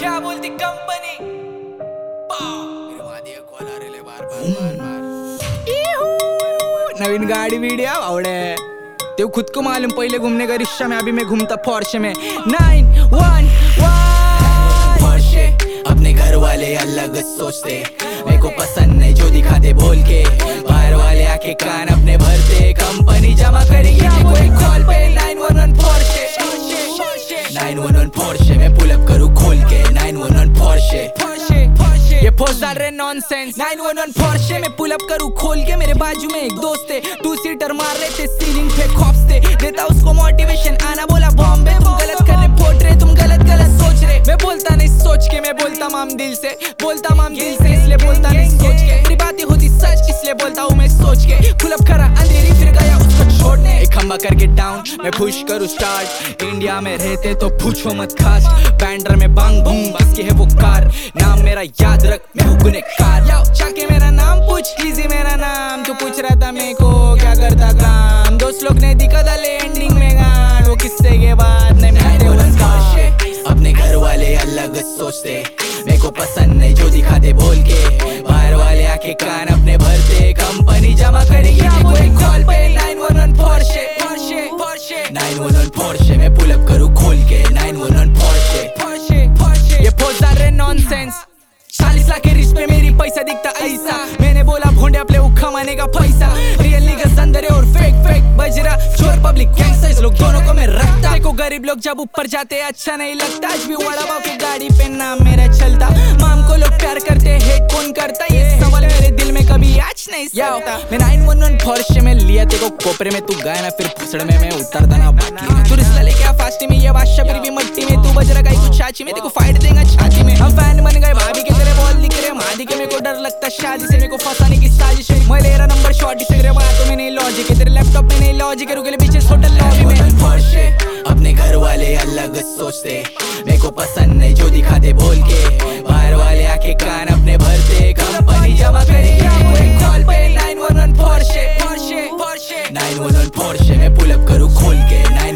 क्या बोलती कंपनी नवीन गाड़ी वीडियो आवड़े तेरे खुद को मालूम पहले घूमने का रिक्शा में, अभी मैं घूमता पोर्शे में 911 पोर्शे। अपने घर वाले अलग सोचते, मेरे को पसंद नहीं जो दिखाते बोल के, बाहर वाले आके कान अपने भरते, कंपनी जमा करेगी कोई कॉल पे 911 पोर्शे 911 पोर्शे में पुल अप करूँ खोल के 911 पोर्शे। ये पोस्ट डाल रहे नॉनसेंस 911 पोर्शे में पुल अप करूँ खोल के, मेरे बाजू में एक दोस्त है 2 सीटर मार रहे थे सीलिंग पे खौफते, देता उसको मोटिवेशन आना बोला बॉम्बे तुम गलत कर रहे फोट रहे, तुम गलत सोच रहे। मैं बोलता नहीं सोच के, मैं बोलता माम दिल से, बोलता माम दिल से, इसलिए बोलता नहीं सोच के, मेरी बातें होती सच इसलिए बोलता हूँ मैं सोच के। पुल अप करा अंधेरी फिर गया उसको छोड़ने, एक खंबा करके डाउन मैं पुश करूँ स्टार्ट, इंडिया में रहते तो पूछो मत खास, बैंडर में बांग बूम इसकी है वो कार, नाम मेरा याद रख मैं हूँ गुनहगार। याओ चाके मेरा नाम पूछ इजी मेरा नाम, तू पूछ रहा था मेरे को क्या करता काम, दोस्त लोग ने दिखा डाले एंडिंग में गान, वो किस्से के बाद नहीं मिलते उसका। अपने घर वाले अलग सोचते, मेरे को पसंद नहीं जो दिखाते बोल के, बाहर वाले आके कान अपने भरते, कंपनी जमा करेगी कोई कॉल पे 911 पोर्शे 911 पोर्शे में पुल अप करूँ खोल के 911 पोर्शे। ये पोस्ट डाल रहे नॉनसेंस 40 लाख के रिश्ते पे मेरी पैसा दिखता ऐसा, मैंने बोला भोंडे अपने उखा माने का पैसा, रियल निगस अंदर है और फेक बजरा चोर पब्लिक गैंगस्टर्स लोग दोनों को मैं रखता, देखो गरीब लोग जब ऊपर जाते अच्छा नहीं लगता, आज भी वड़ा पाव की गाड़ी पे नाम मेरा चलता, माम को लोग प्यार करते हेट कौन करता, ये सवाल मेरे दिल में कभी आज नहीं सकता। मैं 911 पोर्शे में लिया तेको कोपरे में, तू गया ना फिर फुसड़ में मैं उतरता ना बाकी में, तू रिश्ता लेके आ फास्टी में, ये बादशाह फिर भी मट्टी में, तू बजरा गाई कुछ चाची में, तेको फाइट देगा छाती में, हम फैन बन गए भाभी के तेरे बॉल दिख रहे मादी के, मेरे को डर लगता शादी से, मेरे को फंसाने की साजिश है, मैं ले रहा नंबर शॉट से, तेरे बातों में नहीं लॉजिक है, तेरे लैपटॉप में नहीं लॉजिक है, रुके पीछे होटल लॉबी में पोर्शे। अपने घर वाले अलग सोचते, मेरे को पसंद नहीं जो दिखाते बोल के, बाहर वाले आके कान अपने भरते, कंपनी जमा करेगी कोई कॉल पे 911 पोर्शे 911 पोर्शे में पुल अप करूँ खोल के